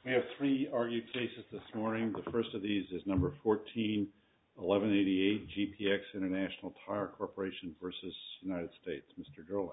We have three argued cases this morning. The first of these is number 14-1188, GPX International Tire Corporation versus United States. Mr. Durling.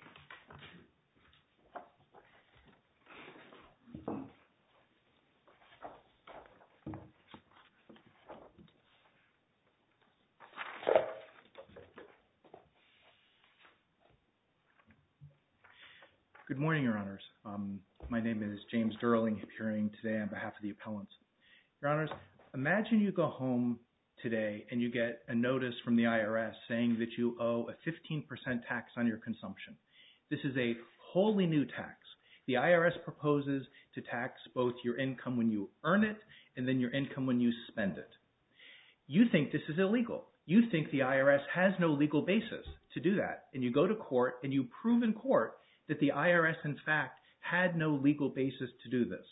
Good morning, Your Honors. My name is James Durling, appearing today on behalf of the appellants. Your Honors, imagine you go home today and you get a notice from the IRS saying that you owe a 15% tax on your consumption. This is a wholly new tax. The IRS proposes to tax both your income when you earn it and then your income when you spend it. You think this is illegal. You think the IRS has no legal basis to do that. And you go to court and you prove in court that the IRS, in fact, had no legal basis to do this.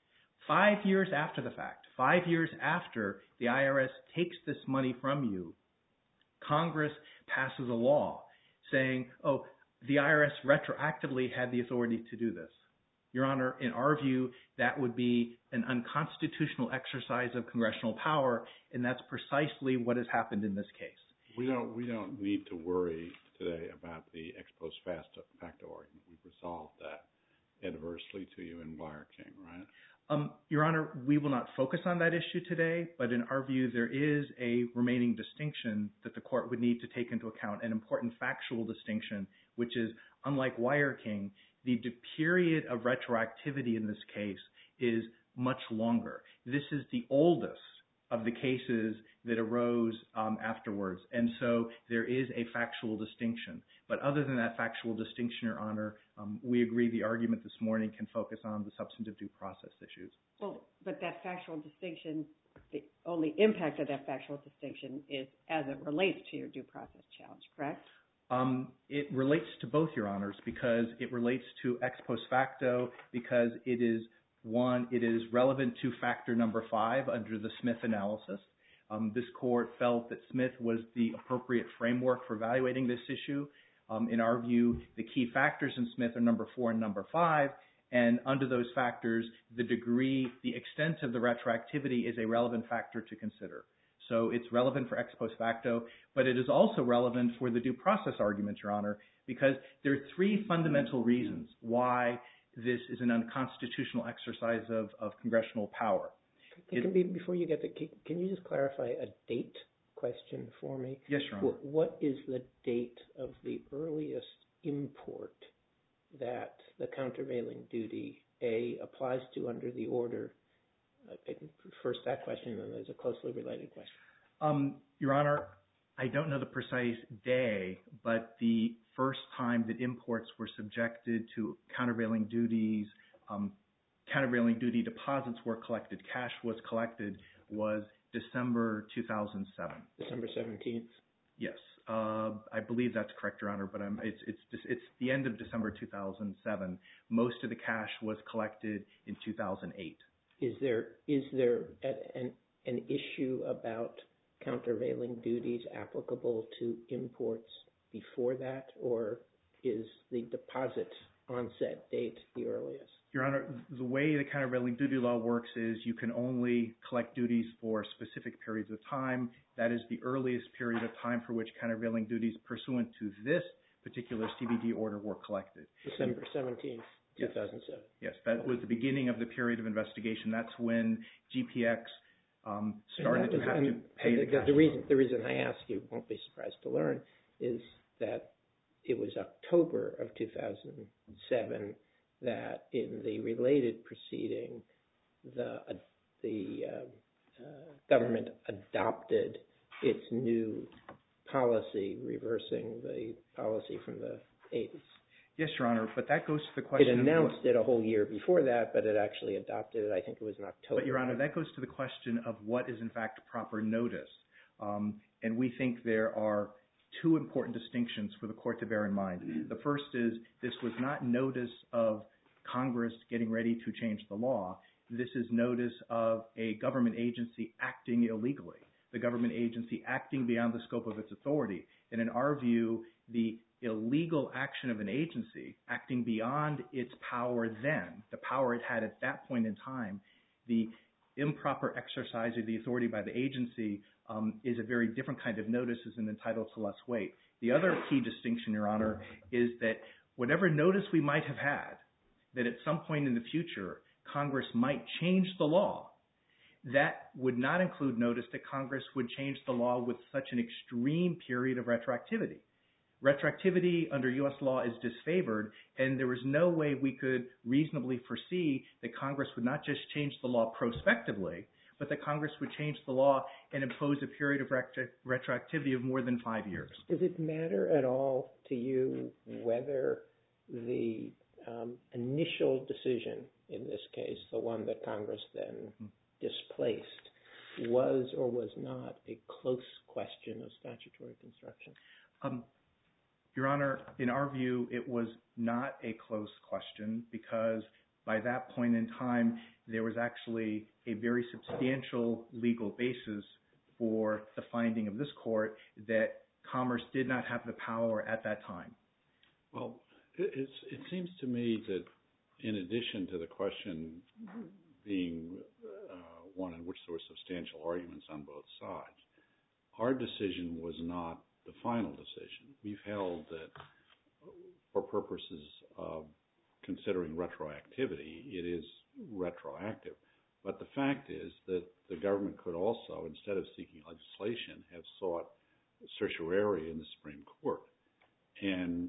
5 years after the fact, 5 years after the IRS takes this money from you, Congress passes a law saying, oh, the IRS retroactively had the authority to do this. Your Honor, in our view, that would be an unconstitutional exercise of congressional power, and that's precisely what has happened in this case. We don't need to worry today about the ex post facto argument. We've resolved that adversely to you in Wire King, right? Your Honor, we will not focus on that issue today, but in our view, there is a remaining distinction that the court would need to take into account, an important factual distinction, which is, unlike Wire King, the period of retroactivity in this case is much longer. This is the oldest of the cases that arose afterwards, and so there is a factual distinction. But other than that factual distinction, Your Honor, we agree the argument this morning can focus on the substantive due process issues. Well, but that factual distinction, the only impact of that factual distinction is as it relates to your due process challenge, correct? It relates to both, Your Honors, because it relates to ex post facto, because it is relevant to factor number 5 under the Smith analysis. This court felt that Smith was the appropriate framework for evaluating this issue. In our view, the key factors in Smith are number 4 and number 5, and under those factors, the extent of the retroactivity is a relevant factor to consider. So it's relevant for ex post facto, but it is also relevant for the due process argument, Your Honor, because there are 3 fundamental reasons why this is an unconstitutional exercise of congressional power. Before you get there, can you just clarify a date question for me? Yes, Your Honor. What is the date of the earliest import that the countervailing duty, A, applies to under the order? First that question, and then there's a closely related question. Your Honor, I don't know the precise day, but the first time that imports were subjected to countervailing duties, countervailing duty deposits were collected, cash was collected, was December 2007. December 17th? Yes. I believe that's correct, Your Honor, but it's the end of December 2007. Most of the cash was collected in 2008. Is there an issue about countervailing duties applicable to imports before that, or is the deposit onset date the earliest? Your Honor, the way the countervailing duty law works is you can only collect duties for specific periods of time. That is the earliest period of time for which countervailing duties pursuant to this particular CBD order were collected. December 17th, 2007. Yes, that was the beginning of the period of investigation. That's when GPX started to have to pay the cash. The reason I ask, you won't be surprised to learn, is that it was October of 2007 that in the related proceeding, the government adopted its new policy, reversing the policy from the 80s. Yes, Your Honor, but that goes to the question... It announced it a whole year before that, but it actually adopted it, I think it was in October. But, Your Honor, that goes to the question of what is, in fact, proper notice. And we think there are 2 important distinctions for the court to bear in mind. The first is this was not notice of Congress getting ready to change the law. This is notice of a government agency acting illegally, the government agency acting beyond the scope of its authority. And in our view, the illegal action of an agency acting beyond its power then, the power it had at that point in time, the improper exercise of the authority by the agency is a very different kind of notice and entitled to less weight. The other key distinction, Your Honor, is that whatever notice we might have had, that at some point in the future Congress might change the law, that would not include notice that Congress would change the law with such an extreme period of retroactivity. Retroactivity under U.S. law is disfavored, and there was no way we could reasonably foresee that Congress would not just change the law prospectively, but that Congress would change the law and impose a period of retroactivity of more than 5 years. Does it matter at all to you whether the initial decision in this case, the one that Congress then displaced, was or was not a close question of statutory construction? Your Honor, in our view, it was not a close question because by that point in time, there was actually a very substantial legal basis for the finding of this court that Commerce did not have the power at that time. Well, it seems to me that in addition to the question being one in which there were substantial arguments on both sides, our decision was not the final decision. We've held that for purposes of considering retroactivity, it is retroactive. But the fact is that the government could also, instead of seeking legislation, have sought certiorari in the Supreme Court. And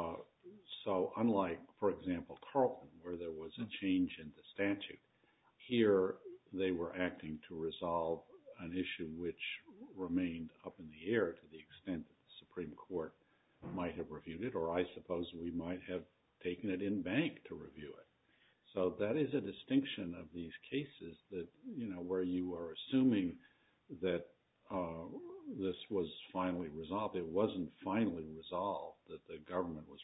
so unlike, for example, Carlton, where there was a change in the statute, here they were acting to resolve an issue which remained up in the air to the extent that the Supreme Court might have reviewed it, or I suppose we might have taken it in bank to review it. So that is a distinction of these cases that, where you are assuming that this was finally resolved. It wasn't finally resolved that the government was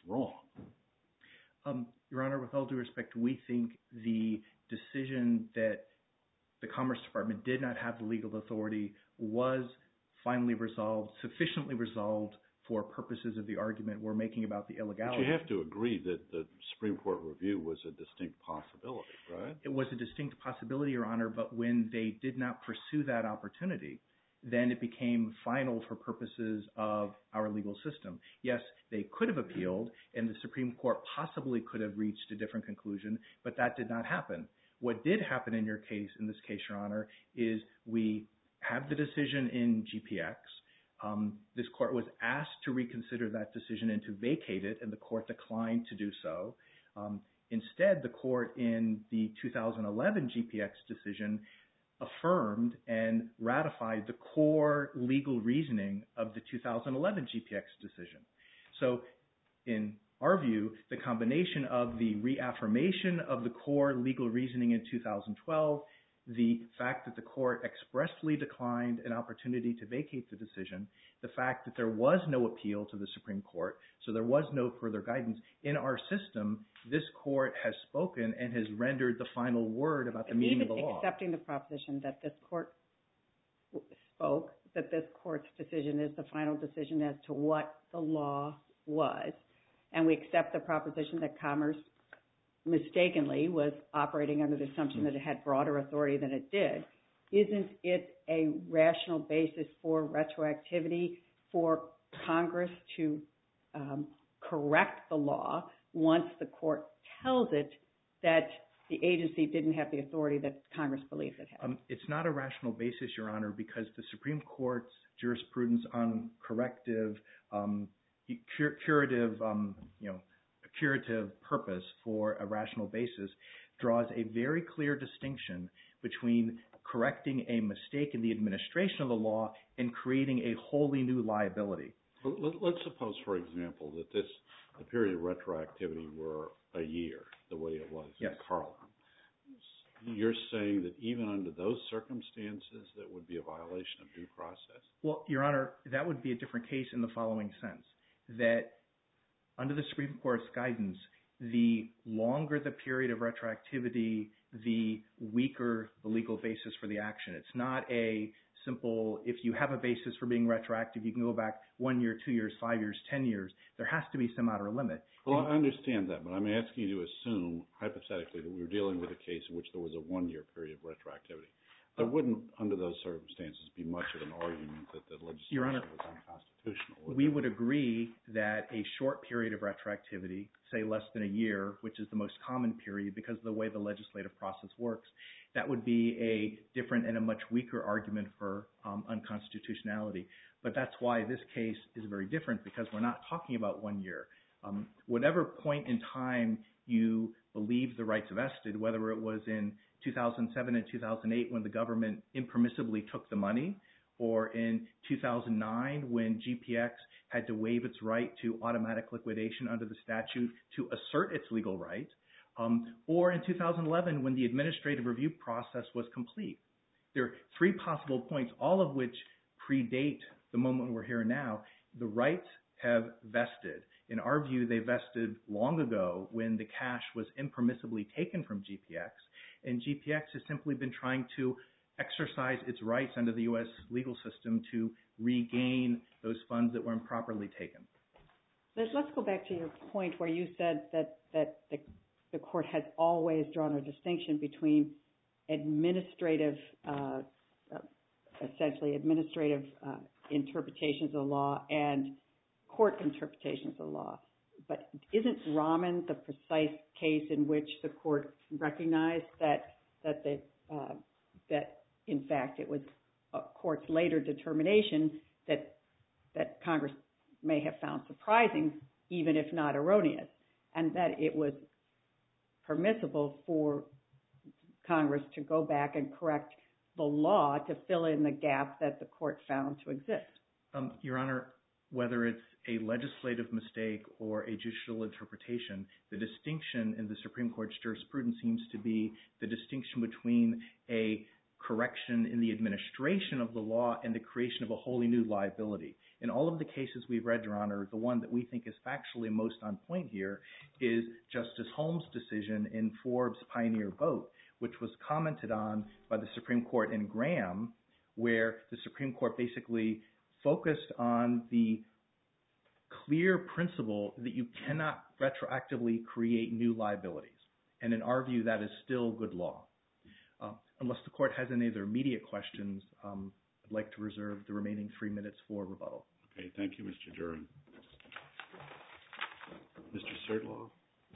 wrong. Your Honor, with all due respect, we think the decision that the Commerce Department did not have the legal authority was finally resolved, sufficiently resolved for purposes of the argument we're making about the illegality. But you have to agree that the Supreme Court review was a distinct possibility, right? It was a distinct possibility, Your Honor, but when they did not pursue that opportunity, then it became final for purposes of our legal system. Yes, they could have appealed, and the Supreme Court possibly could have reached a different conclusion, but that did not happen. What did happen in this case, Your Honor, is we have the decision in GPX. This court was asked to reconsider that decision and to vacate it, and the court declined to do so. Instead, the court in the 2011 GPX decision affirmed and ratified the core legal reasoning of the 2011 GPX decision. So in our view, the combination of the reaffirmation of the core legal reasoning in 2012, the fact that the court expressly declined an opportunity to vacate the decision, the fact that there was no appeal to the Supreme Court, so there was no further guidance. In our system, this court has spoken and has rendered the final word about the meaning of the law. Even accepting the proposition that this court spoke, that this court's decision is the final decision as to what the law was, and we accept the proposition that Commerce mistakenly was operating under the assumption that it had broader authority than it did, isn't it a rational basis for retroactivity for Congress to correct the law once the court tells it that the agency didn't have the authority that Congress believed it had? It's not a rational basis, Your Honor, because the Supreme Court's jurisprudence on curative purpose for a rational basis draws a very clear distinction between correcting a mistake in the administration of the law and creating a wholly new liability. Let's suppose, for example, that the period of retroactivity were a year, the way it was in Carlton. You're saying that even under those circumstances, that would be a violation of due process? Well, Your Honor, that would be a different case in the following sense, that under the Supreme Court's guidance, the longer the period of retroactivity, the weaker the legal basis for the action. It's not a simple, if you have a basis for being retroactive, you can go back 1 year, 2 years, 5 years, 10 years. There has to be some outer limit. Well, I understand that, but I'm asking you to assume, hypothetically, that we were dealing with a case in which there was a 1 year period of retroactivity. There wouldn't, under those circumstances, be much of an argument that the legislation was unconstitutional. We would agree that a short period of retroactivity, say less than a year, which is the most common period because of the way the legislative process works, that would be a different and a much weaker argument for unconstitutionality. But that's why this case is very different, because we're not talking about 1 year. Whatever point in time you believe the rights vested, whether it was in 2007 and 2008 when the government impermissibly took the money, or in 2009 when GPX had to waive its right to automatic liquidation under the statute to assert its legal right, or in 2011 when the administrative review process was complete. There are 3 possible points, all of which predate the moment we're here now. The rights have vested. In our view, they vested long ago when the cash was impermissibly taken from GPX, and GPX has simply been trying to exercise its rights under the U.S. legal system to regain those funds that were improperly taken. Let's go back to your point where you said that the court has always drawn a distinction between administrative, essentially administrative interpretations of law and court interpretations of law. But isn't Rahman the precise case in which the court recognized that in fact it was a court's later determination that Congress may have found surprising, even if not erroneous, and that it was permissible for Congress to go back and correct the law to fill in the gap that the court found to exist? Your Honor, whether it's a legislative mistake or a judicial interpretation, the distinction in the Supreme Court's jurisprudence seems to be the distinction between a correction in the administration of the law and the creation of a wholly new liability. In all of the cases we've read, Your Honor, the one that we think is factually most on point here is Justice Holmes' decision in Forbes' Pioneer Boat, which was commented on by the Supreme Court in Graham, where the Supreme Court basically focused on the clear principle that you cannot retroactively create new liabilities. And in our view, that is still good law. Unless the court has any other immediate questions, I'd like to reserve the remaining 3 minutes for rebuttal. Okay, thank you, Mr. Duren. Mr. Serdloff.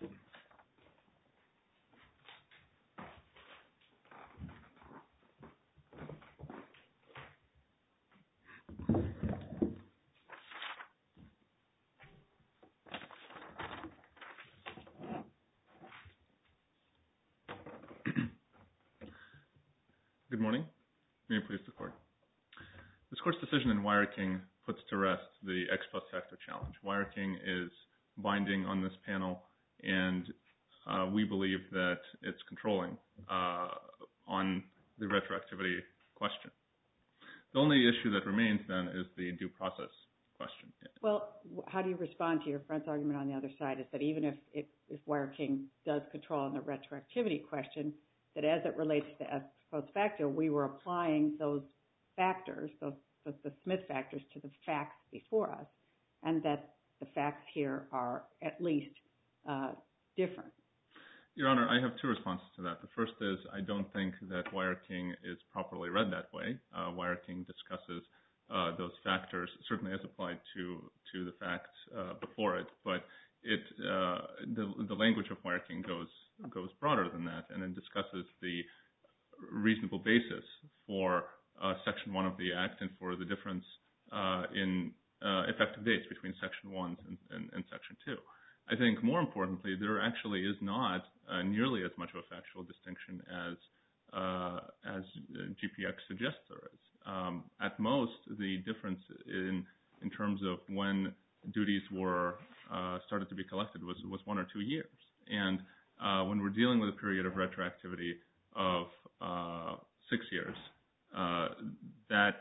Good morning. May it please the Court. This Court's decision in Wire King puts to rest the ex post facto challenge. Wire King is binding on this panel, and we believe that it's controlling on the retroactivity question. The only issue that remains then is the due process question. Well, how do you respond to your friend's argument on the other side, is that even if Wire King does control on the retroactivity question, that as it relates to ex post facto, we were applying those factors, the Smith factors, to the facts before us, and that the facts here are at least different. Your Honor, I have 2 responses to that. The first is I don't think that Wire King is properly read that way. Wire King discusses those factors, certainly as applied to the facts before it, but the language of Wire King goes broader than that, and it discusses the reasonable basis for Section 1 of the Act and for the difference in effective dates between Section 1 and Section 2. I think more importantly, there actually is not nearly as much of a factual distinction as GPX suggests there is. At most, the difference in terms of when duties were started to be collected was 1 or 2 years. And when we're dealing with a period of retroactivity of 6 years, that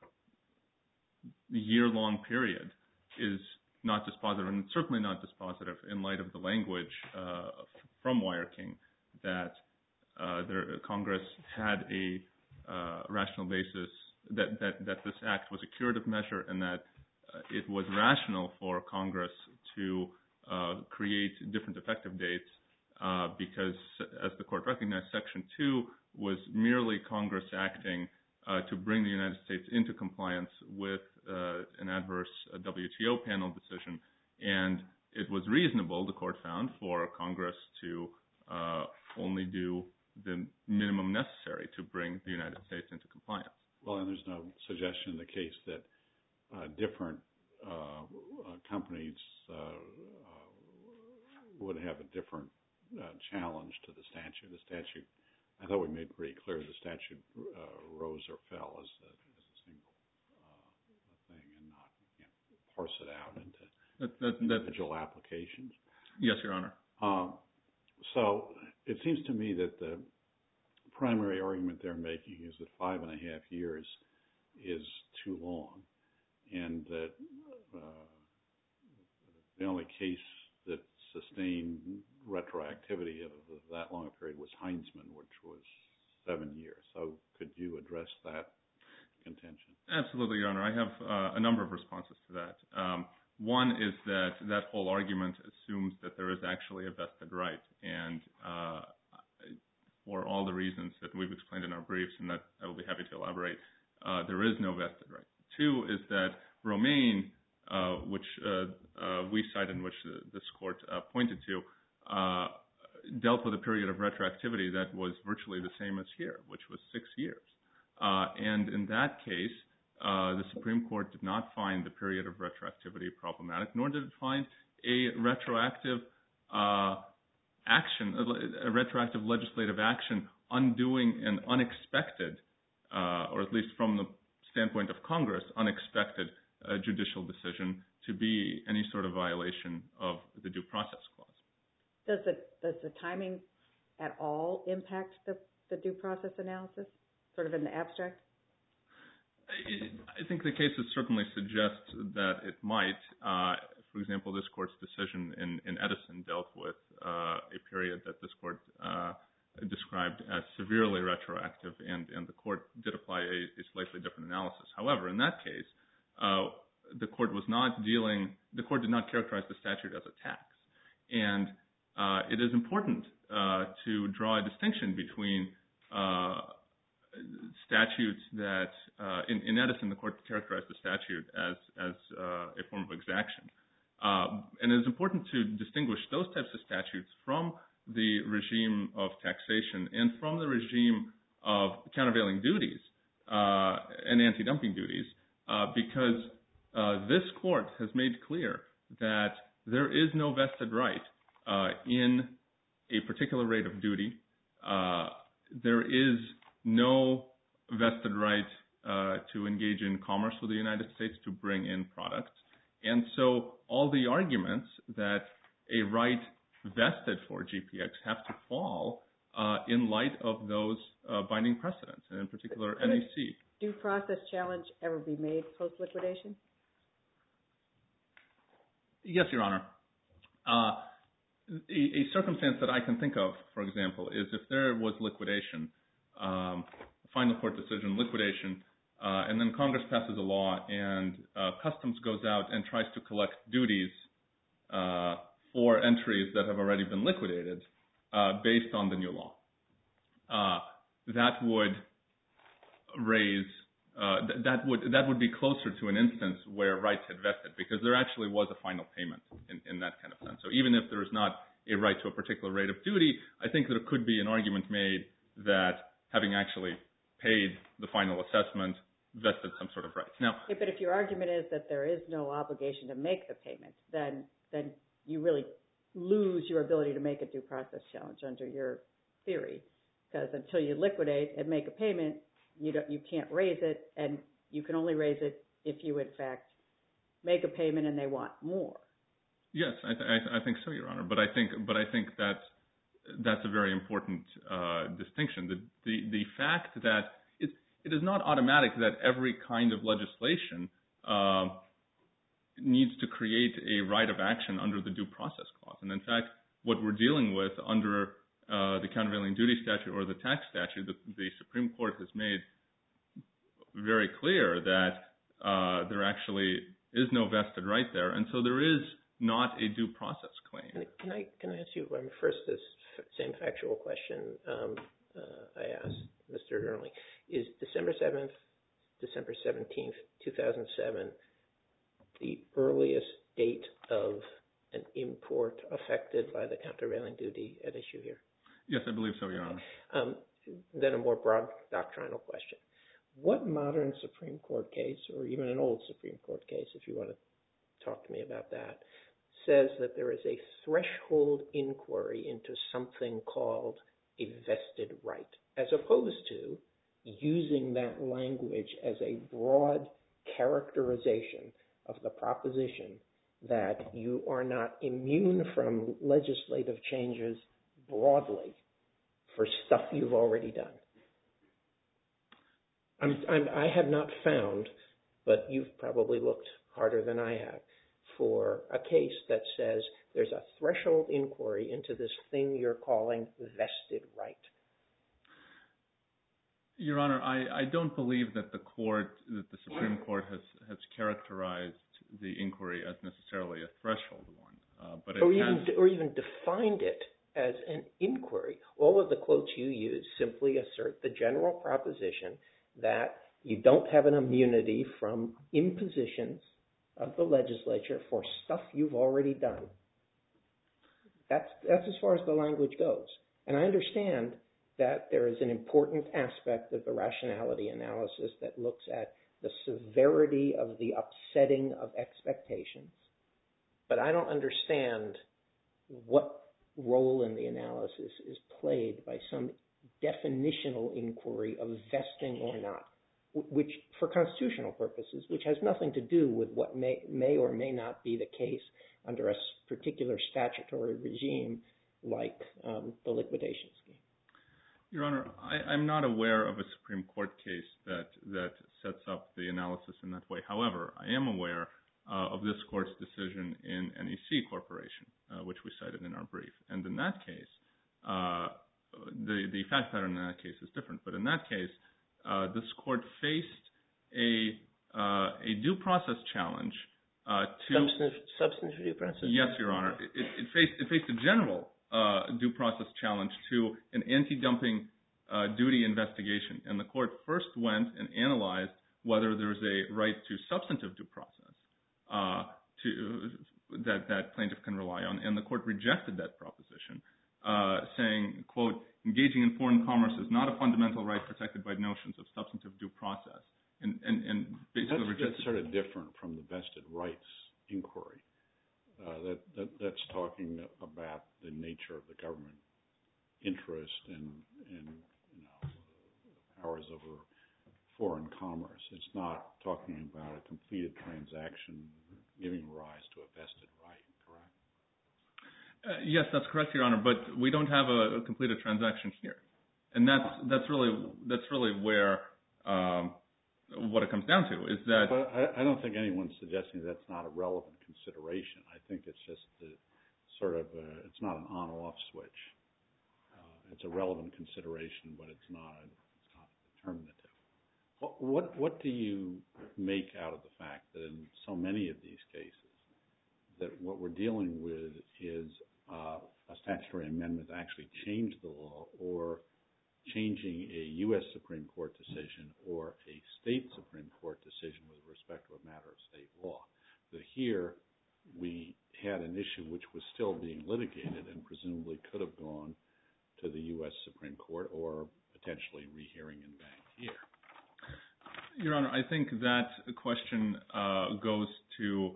year-long period is not dispositive, and certainly not dispositive in light of the language from Wire King that Congress had a rational basis that this act was a curative measure and that it was rational for Congress to create different effective dates because, as the court recognized, Section 2 was merely Congress acting to bring the United States into compliance with an adverse WTO panel decision. And it was reasonable, the court found, for Congress to only do the minimum necessary to bring the United States into compliance. Well, and there's no suggestion in the case that different companies would have a different challenge to the statute. The statute, I thought we made pretty clear, the statute rose or fell as a single thing and not parse it out into individual applications. Yes, Your Honor. So it seems to me that the primary argument they're making is that 5.5 years is too long, and that the only case that sustained retroactivity of that long a period was Heinzman, which was 7 years. So could you address that contention? Absolutely, Your Honor. I have a number of responses to that. One is that whole argument assumes that there is actually a vested right, and for all the reasons that we've explained in our briefs and that I will be happy to elaborate, there is no vested right. Two is that Romaine, which we cite and which this court pointed to, dealt with a period of retroactivity that was virtually the same as here, which was 6 years. And in that case, the Supreme Court did not find the period of retroactivity problematic, nor did it find a retroactive action, a retroactive legislative action undoing an unexpected, or at least from the standpoint of Congress, unexpected judicial decision to be any sort of violation of the Due Process Clause. Does the timing at all impact the due process analysis, sort of in the abstract? I think the cases certainly suggest that it might. For example, this court's decision in Edison dealt with a period that this court described as severely retroactive, and the court did apply a slightly different analysis. However, in that case, the court did not characterize the statute as a tax. And it is important to draw a distinction between statutes that, in Edison, the court characterized the statute as a form of exaction. And it is important to distinguish those types of statutes from the regime of taxation and from the regime of countervailing duties and anti-dumping duties, because this court has made clear that there is no vested right in a particular rate of duty. There is no vested right to engage in commerce with the United States to bring in products. And so all the arguments that a right vested for GPX have to fall in light of those binding precedents, and in particular NEC. Could a due process challenge ever be made post-liquidation? Yes, Your Honor. A circumstance that I can think of, for example, is if there was liquidation, final court decision, liquidation, and then Congress passes a law and Customs goes out and tries to collect duties for entries that have already been liquidated based on the new law. That would raise that would be closer to an instance where rights had vested, because there actually was a final payment in that kind of sense. So even if there is not a right to a particular rate of duty, I think there could be an argument made that having actually paid the final assessment vested some sort of rights. Now, but if your argument is that there is no obligation to make the payment, then you really lose your ability to make a due process challenge under your theory, because until you liquidate and make a payment, you can't raise it, and you can only raise it if you in fact make a payment and they want more. Yes, I think so, Your Honor. But I think that's a very important distinction. The fact that it is not automatic that every kind of legislation needs to create a right of action under the Due Process Clause. And in fact, what we're dealing with under the countervailing duty statute or the tax statute, the Supreme Court has made very clear that there actually is no vested right there, and so there is not a due process claim. Can I ask you first this same factual question I asked Mr. Durling? Is December 17th, 2007, the earliest date of an import affected by the countervailing duty at issue here? Yes, I believe so, Your Honor. Then a more broad doctrinal question. What modern Supreme Court case, or even an old Supreme Court case, if you want to talk to me about that, says that there is a threshold inquiry into something called a vested right, as opposed to using that language as a broad characterization of the proposition that you are not immune from legislative changes broadly for stuff you've already done? I have not found, but you've probably looked harder than I have, for a case that says there's a threshold inquiry into this thing you're calling vested right. Your Honor, I don't believe that the Supreme Court has characterized the inquiry as necessarily a threshold one, but it or even defined it as an inquiry. All of the quotes you use simply assert the general proposition that you don't have an immunity from impositions of the legislature for stuff you've already done. That's as far as the language goes. And I understand that there is an important aspect of the rationality analysis that looks at the severity of the upsetting of expectations. But I don't understand what role in the analysis is played by some definitional inquiry of vesting or not, which, for constitutional purposes, which has nothing to do with what may or may not be the case under a particular statutory regime like the liquidation scheme. Your Honor, I'm not aware of a Supreme Court case that sets up the analysis in that way. However, I am aware of this Court's decision in NEC Corporation, which we cited in our brief. And in that case, the fact pattern in that case is different. But in that case, this Court faced a due process challenge to substantive due process. Yes, Your Honor. It faced a general due process challenge to an anti-dumping duty investigation, and the Court first went and analyzed whether there's a right to substantive due process that plaintiff can rely on, and the Court rejected that proposition, saying, quote, engaging in foreign commerce is not a fundamental right protected by notions of substantive due process. And basically that's sort of different from the vested rights inquiry. That's talking about the nature of the government interest and powers over foreign commerce. It's not talking about a completed transaction giving rise to a vested right, correct? Yes, that's correct, Your Honor. But we don't have a completed transaction here, and that's really where what it comes down to is that. But I don't think anyone's suggesting that's not a relevant consideration. I think it's just it's not an on-off switch. It's a relevant consideration, but it's not determinative. What do you make out of the fact that in so many of these cases that what we're dealing with is a statutory amendment that actually changed the law or changing a U.S. Supreme Court decision or a state Supreme Court decision with respect to a matter of state law? That here we had an issue which was still being litigated and presumably could have gone to the U.S. Supreme Court or potentially rehearing in bank here. Your Honor, I think that question goes to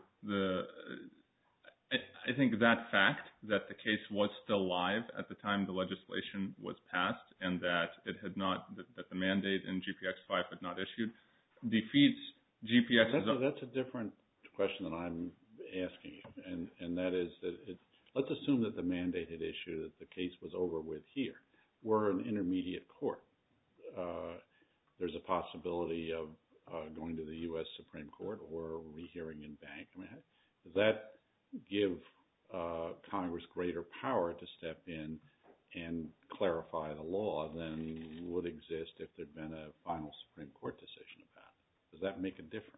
I think that fact that the case was still live at the time the legislation was passed and that it had not, that the mandate in GPX5 had not issued, defeats GPX's. That's a different question than I'm asking you, and that is that let's assume that the mandate had issued, that the case was over with here. We're an intermediate court. There's a possibility of going to the U.S. Supreme Court or rehearing in bank. I mean, does that give Congress greater power to step in and clarify the law than would exist if there'd been a final Supreme Court decision about it? that make a difference?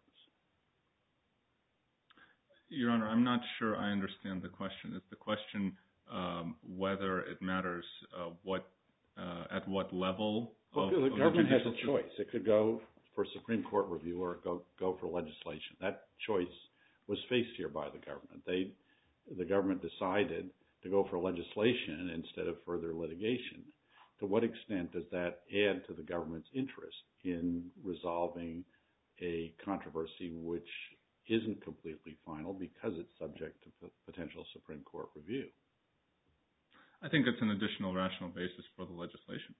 Your Honor, I'm not sure I understand the question. Is the question whether it matters at what level? Well, the government has a choice. It could go for Supreme Court review or go for legislation. That choice was faced here by the government. The government decided to go for legislation instead of further litigation. To what extent does that add to the government's interest in resolving a controversy which isn't completely final because it's subject to potential Supreme Court review? I think it's an additional rational basis for the legislation.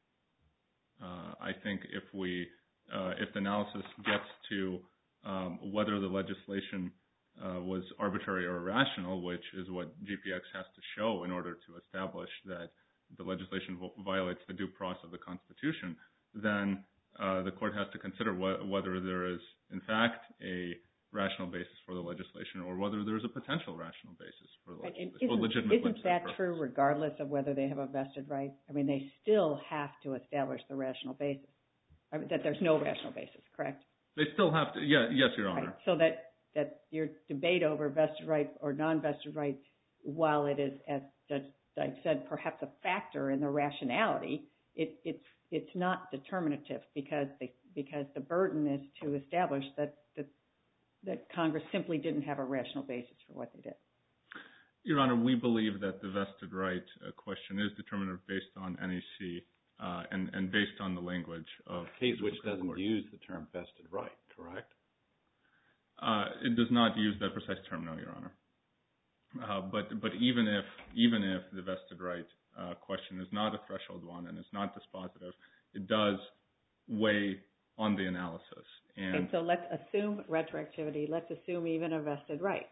I think if the analysis gets to whether the legislation was arbitrary or irrational, which is what GPX has to show in order to establish that the legislation violates the due process of the Constitution, then the court has to consider whether there is, in fact, a rational basis for the legislation or whether there's a potential rational basis for the legislation. Isn't that true regardless of whether they have a vested right? I mean, they still have to establish the rational basis, that there's no rational basis, correct? They still have to, yes, Your Honor. Right. So that your debate over vested right or non-vested right, while it is, as Judge Dyke said, perhaps a factor in the rationality, it's not determinative because the burden is to establish that Congress simply didn't have a rational basis for what they did. Your Honor, we believe that the vested right question is determinative based on NEC and based on the language of a case which doesn't use the term vested right, correct? It does not use that precise term, no, Your Honor. But even if the vested right question is not a threshold one and it's not dispositive, it does weigh on the analysis. Okay, so let's assume retroactivity. Let's assume even a vested right.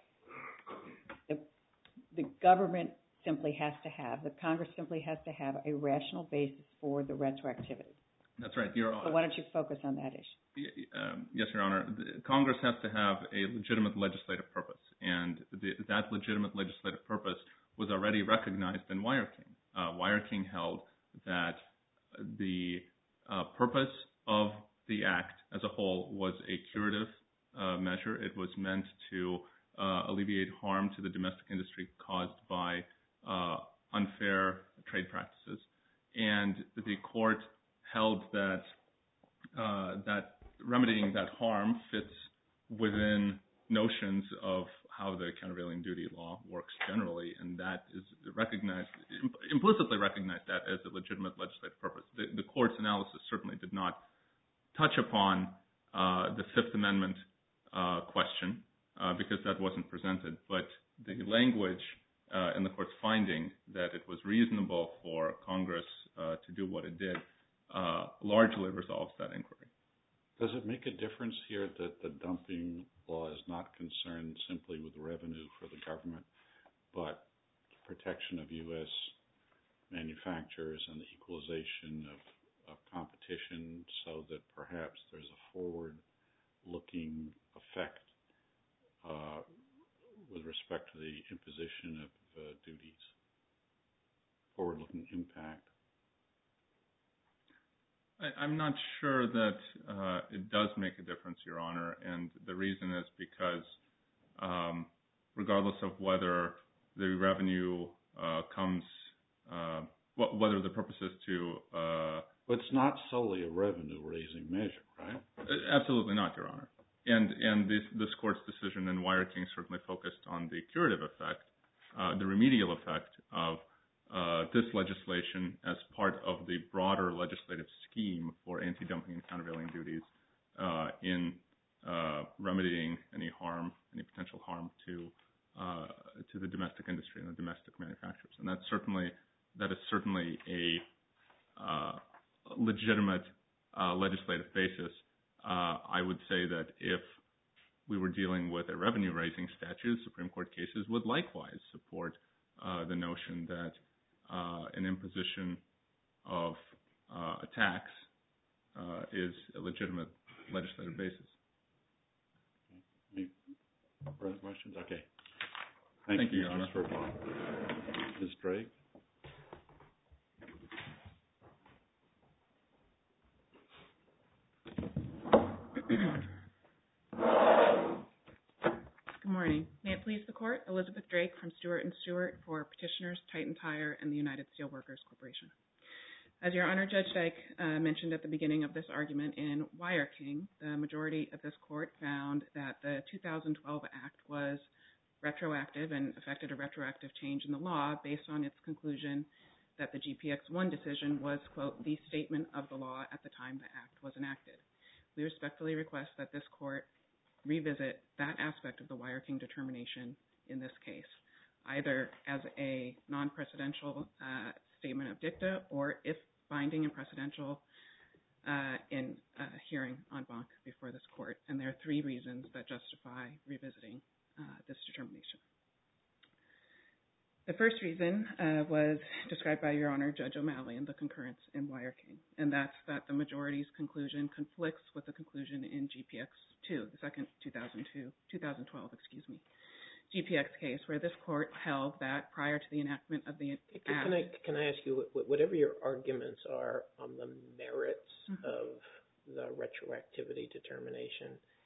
The government simply has to have, the Congress simply has to have a rational basis for the retroactivity. That's right, Your Honor. So why don't you focus on that issue? Yes, Your Honor. Congress has to have a legitimate legislative purpose, and that legitimate legislative purpose was already recognized in Wire King. Wire King held that the purpose of the Act as a whole was a curative measure. It was meant to alleviate harm to the domestic industry caused by unfair trade practices. And the court held that remedying that harm fits within notions of how the countervailing duty law works generally, and that is implicitly recognized that as a legitimate legislative purpose. The court's analysis certainly did not touch upon the Fifth Amendment question because that wasn't presented, but the language in the court's finding that it was reasonable for Congress to do what it did largely resolves that inquiry. Does it make a difference here that the dumping law is not concerned simply with revenue for the government, but protection of U.S. manufacturers and the equalization of competition so that perhaps there's a forward-looking effect with respect to the imposition of duties, forward-looking impact? I'm not sure that it does make a difference, Your Honor, and the reason is because regardless of whether the revenue comes, whether the purpose is to... But it's not solely a revenue-raising measure, right? Absolutely not, Your Honor. And this court's decision in Wire King certainly focused on the curative effect, the remedial effect of this legislation as part of the broader legislative scheme for anti-dumping and countervailing duties in remedying any potential harm to the domestic industry and the domestic manufacturers. And that is certainly a legitimate legislative basis. I would say that if we were dealing with a revenue-raising statute, Supreme Court cases would likewise support the notion that an imposition of a tax is a legitimate legislative basis. Any further questions? Okay. Thank you, Your Honor. Ms. Drake? Court, Elizabeth Drake from Stewart & Stewart for Petitioners, Titan Tire, and the United Steelworkers Corporation. As Your Honor, Judge Dyke mentioned at the beginning of this argument, in Wire King, the majority of this court found that the 2012 Act was retroactive and affected a retroactive change in the law based on its conclusion that the GPX-1 decision was, quote, the statement of the law at the time the Act was enacted. We respectfully request that this court revisit that aspect of the Wire King determination in this case, either as a non-precedential statement of dicta or, if binding and precedential, in a hearing en banc before this court. And there are three reasons that justify revisiting this determination. The first reason was described by Your Honor, Judge O'Malley, in the concurrence in Wire King, and that's that the majority's conclusion conflicts with the conclusion in GPX-2, the second 2012 GPX case, where this court held that prior to the enactment of the Act... Can I ask you, whatever your arguments are on the merits of the retroactivity determination,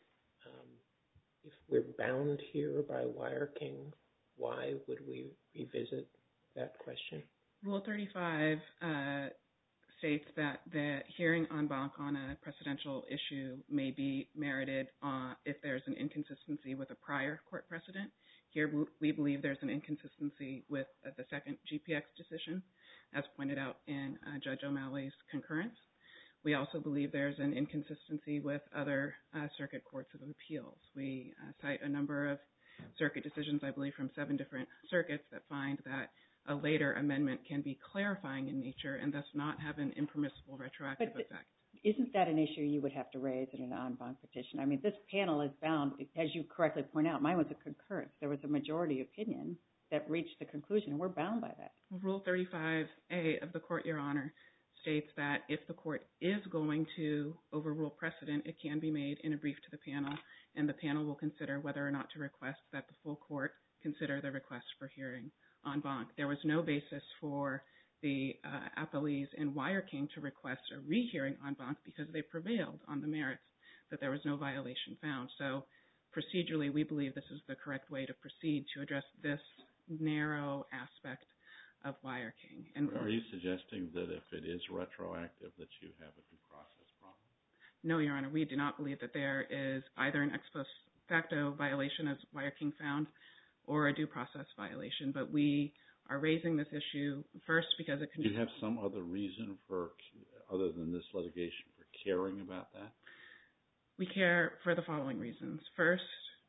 if we're bound here by Wire King, why would we revisit that question? Rule 35 states that the hearing en banc on a precedential issue may be merited if there's an inconsistency with a prior court precedent. Here, we believe there's an inconsistency with the second GPX decision, as pointed out in Judge O'Malley's concurrence. We also believe there's an inconsistency with other circuit courts of appeals. We cite a number of circuit decisions, I believe, from 7 different circuits that find that a later amendment can be clarifying in nature and thus not have an impermissible retroactive effect. Isn't that an issue you would have to raise in an en banc petition? I mean, this panel is bound, as you correctly point out, mine was a concurrence. There was a majority opinion that reached the conclusion. We're bound by that. Rule 35A of the court, Your Honor, states that if the court is going to overrule precedent, it can be made in a brief to the panel, and the panel will consider whether or not to request that the full court consider the request for hearing en banc. There was no basis for the appellees in Wire King to request a rehearing en banc because they prevailed on the merits that there was no violation found. So procedurally, we believe this is the correct way to proceed to address this narrow aspect of Wire King. And are you suggesting that if it is retroactive that you have a due process problem? No, Your Honor. We do not believe that there is either an ex post facto violation, as Wire King found, or a due process violation. But we are raising this issue first because it can... Do you have some other reason for, other than this litigation, for caring about that? We care for the following reasons. First,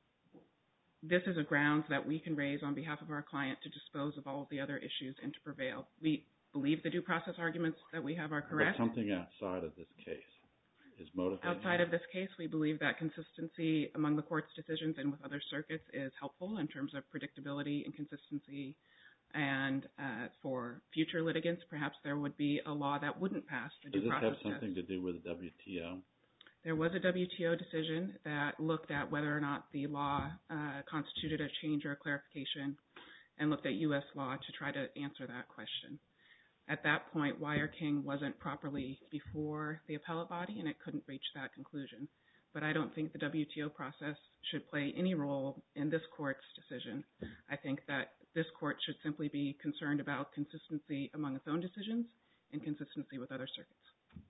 this is a grounds that we can raise on behalf of our client to dispose of all of the other issues and to prevail. We believe the due process arguments that we have are correct. But something outside of this case is motivating. Outside of this case, we believe that consistency among the court's decisions and with other circuits is helpful in terms of predictability and consistency. And for future litigants, perhaps there would be a law that wouldn't pass the due process test. Does this have something to do with the WTO? There was a WTO decision that looked at whether or not the law constituted a change or a clarification and looked at U.S. law to try to answer that question. At that point, Wire King wasn't properly before the appellate body and it couldn't reach that conclusion. But I don't think the WTO process should play any role in this court's decision. I think that this court should simply be concerned about consistency among its own decisions and consistency with other circuits.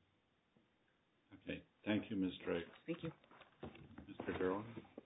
Okay. Thank you, Ms. Drake. Thank you. Mr. Gerlin?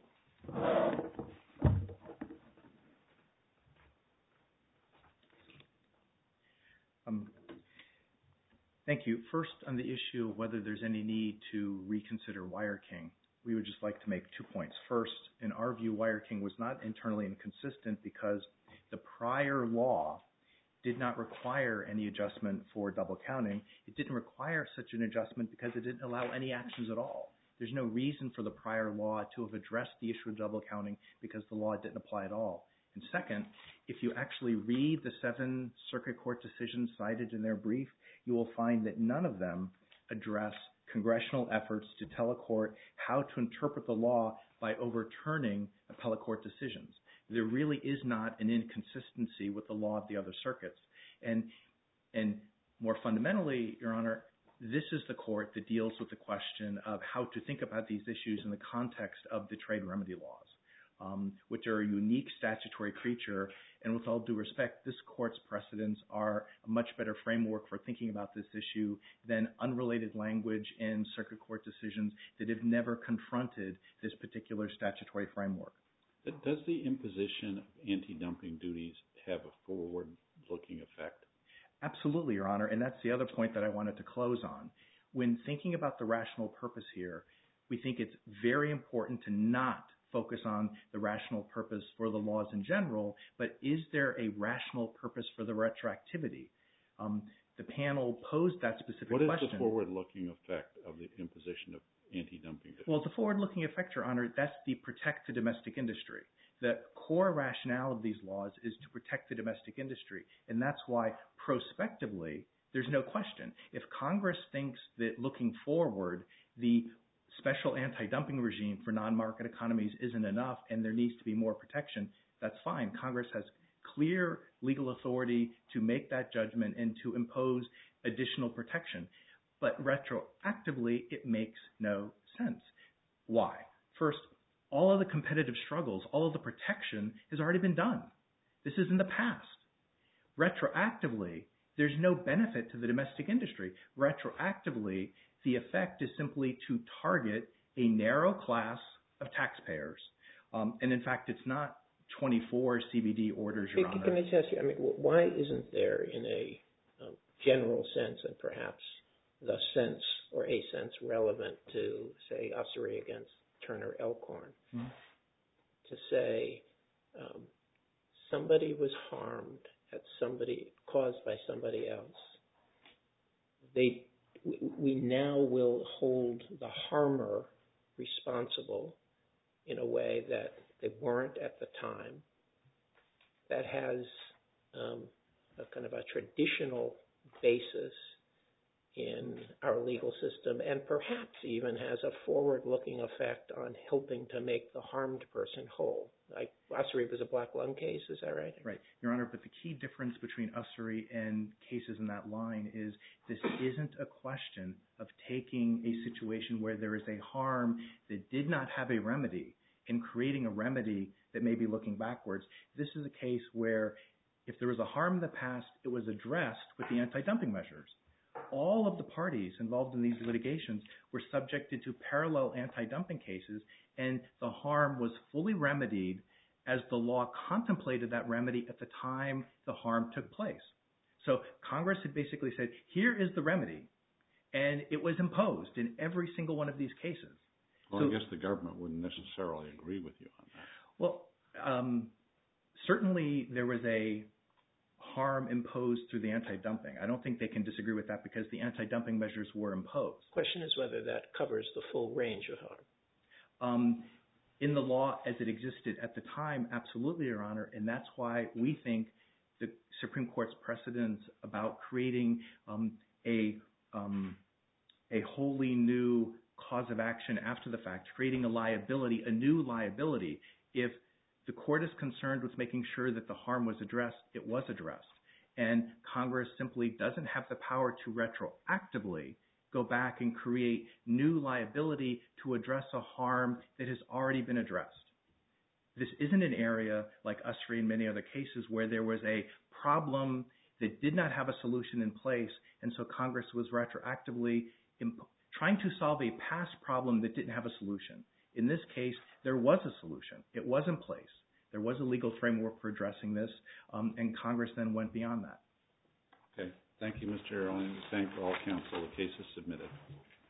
Thank you. First, on the issue of whether there's any need to reconsider Wire King, we would just like to make 2 points. First, in our view, Wire King was not internally inconsistent because the prior law did not require any adjustment for double counting. It didn't require such an adjustment because it didn't allow any actions at all. There's no reason for the prior law to have addressed the issue of double counting because the law didn't apply at all. And second, if you actually read the 7 circuit court decisions cited in their brief, you will find that none of them address congressional efforts to tell a court how to interpret the law by overturning appellate court decisions. There really is not an inconsistency with the law of the other circuits. And more fundamentally, Your Honor, this is the court that deals with the question of how to think about these issues in the context of the trade remedy laws. which are a unique statutory creature. And with all due respect, this court's precedents are a much better framework for thinking about this issue than unrelated language in circuit court decisions that have never confronted this particular statutory framework. Does the imposition of anti-dumping duties have a forward-looking effect? Absolutely, Your Honor, and that's the other point that I wanted to close on. When thinking about the rational purpose here, we think it's very important to not focus on the rational purpose for the laws in general, but is there a rational purpose for the retroactivity? The panel posed that specific question. What is the forward-looking effect of the imposition of anti-dumping duties? Well, the forward-looking effect, Your Honor, that's the protect the domestic industry. The core rationale of these laws is to protect the domestic industry, and that's why prospectively, there's no question. If Congress thinks that looking forward, the special anti-dumping regime for non-market economies isn't enough and there needs to be more protection, that's fine. Congress has clear legal authority to make that judgment and to impose additional protection. But retroactively, it makes no sense. Why? First, all of the competitive struggles, all of the protection has already been done. This is in the past. Retroactively, there's no benefit to the domestic industry. Retroactively, the effect is simply to target a narrow class of taxpayers. And in fact, it's not 24 CBD orders, Your Honor. Can I just ask you, why isn't there in a general sense and perhaps the sense or a sense relevant to, say, Ussery against Turner Elkhorn, to say somebody was harmed caused by somebody else. We now will hold the harmer responsible in a way that they weren't at the time. That has a kind of a traditional basis in our legal system and perhaps even has a forward-looking effect on helping to make the harmed person whole. Like Ussery was a black lung case, is that right? Right, Your Honor, but the key difference between Ussery and cases in that line is this isn't a question of taking a situation where there is a harm that did not have a remedy and creating a remedy that may be looking backwards. This is a case where if there was a harm in the past, it was addressed with the anti-dumping measures. All of the parties involved in these litigations were subjected to parallel anti-dumping cases, and the harm was fully remedied as the law contemplated that remedy at the time the harm took place. So Congress had basically said, here is the remedy, and it was imposed in every single one of these cases. Well, I guess the government wouldn't necessarily agree with you on that. Well, certainly there was a harm imposed through the anti-dumping. I don't think they can disagree with that because the anti-dumping measures were imposed. The question is whether that covers the full range of harm. In the law as it existed at the time, absolutely, Your Honor, and that's why we think the Supreme Court's precedents about creating a wholly new cause of action after the fact, creating a liability, a new liability. If the court is concerned with making sure that the harm was addressed, it was addressed. And Congress simply doesn't have the power to retroactively go back and create new liability to address a harm that has already been addressed. This isn't an area like Ussery and many other cases where there was a problem that did not have a solution in place, and so Congress was retroactively trying to solve a past problem that didn't have a solution. In this case, there was a solution. It was in place. There was a legal framework for addressing this, and Congress then went beyond that. Okay. Thank you, Mr. Erling. Thank all counsel. The case is submitted.